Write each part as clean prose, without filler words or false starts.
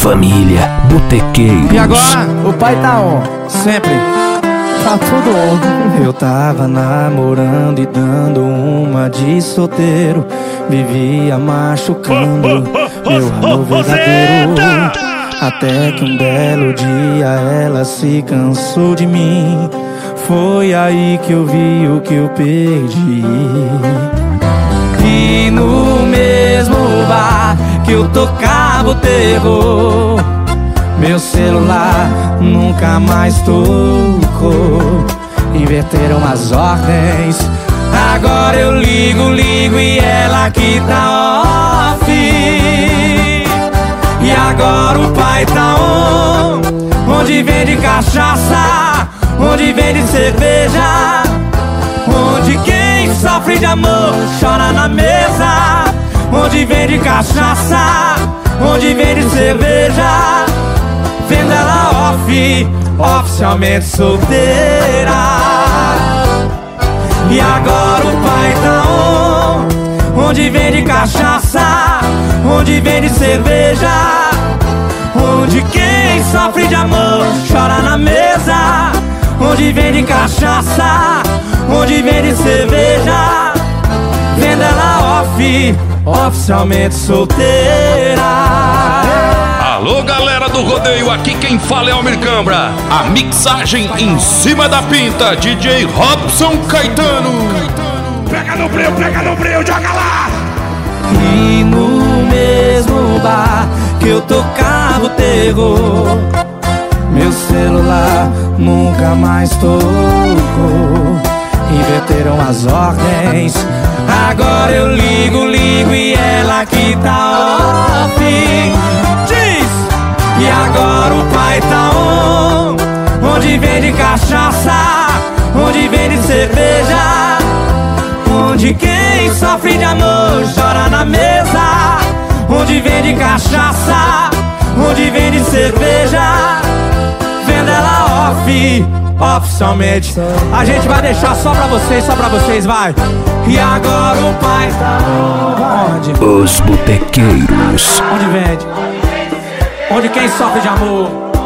Família Botequeiros. E agora? O pai tá on, sempre. Tá tudo on. Eu tava namorando e dando uma de solteiro. Vivia machucando meu amor verdadeiro. Até que um belo dia ela se cansou de mim. Foi aí que eu vi o que eu perdi. E no mesmo bar que eu tocava o terror, meu celular nunca mais tocou. Inverteram as ordens, agora eu ligo e ela que tá off. E agora o pai tá on, onde vende cachaça, onde vende cerveja, onde quem sofre de amor chora na mesa. Onde vende cachaça, onde vende cerveja, vendo ela off, oficialmente solteira. E agora o pai tá on, onde vende cachaça, onde vende cerveja, onde quem sofre de amor chora na mesa. Onde vende cachaça, onde vende cerveja, vendo ela off, oficialmente solteira. Alô, galera do rodeio, aqui quem fala é Almir Cambra. A mixagem em cima da pinta, DJ Robson Caetano. Pega no breu, joga lá! E no mesmo bar que eu tocava o terror, meu celular nunca mais tocou. Inverteram as ordens, agora eu ligo e ela que tá off. Diz! E agora o pai tá on, onde vende cachaça, onde vende cerveja, onde quem sofre de amor chora na mesa. Onde vende cachaça, onde vende cerveja, vendo ela off, oficialmente. A gente vai deixar só pra vocês, vai. E agora o pai tá onde? Os Botequeiros. Onde vende? Onde quem sofre de amor?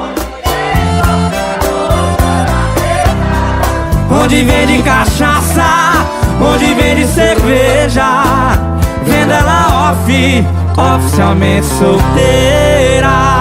Onde vende cachaça, onde vende cerveja, vendo ela off, oficialmente solteira.